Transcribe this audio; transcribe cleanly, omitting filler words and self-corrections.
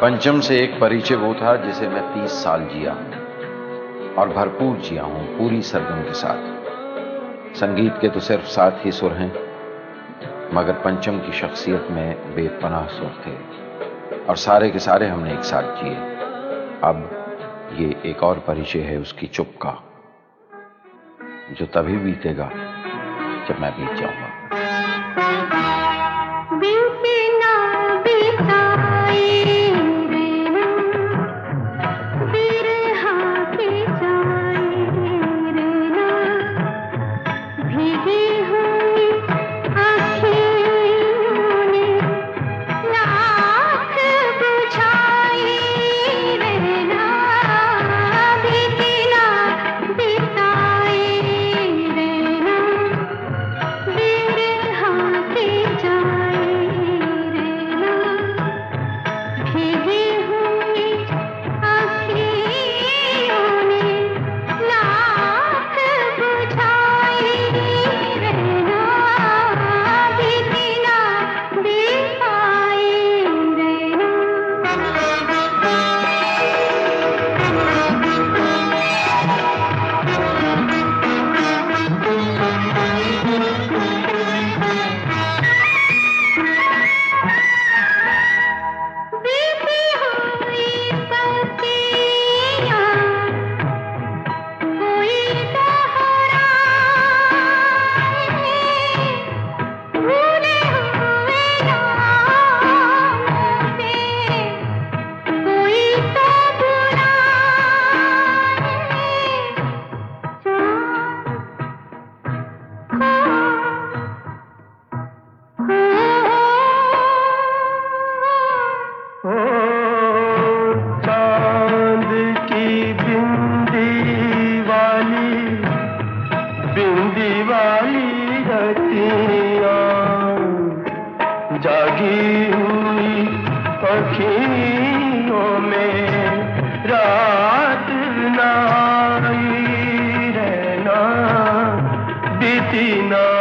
पंचम से एक परिचय वो था जिसे मैं 30 साल जिया और भरपूर जिया हूं, पूरी सरगम के साथ। संगीत के तो सिर्फ 7 ही सुर हैं, मगर पंचम की शख्सियत में बेपनाह सुर थे और सारे के सारे हमने एक साथ जिए। अब ये एक और परिचय है उसकी चुप का, जो तभी बीतेगा जब मैं बीत जाऊंगा। जागी हुई अखियों में रात ना आई रहना बीती ना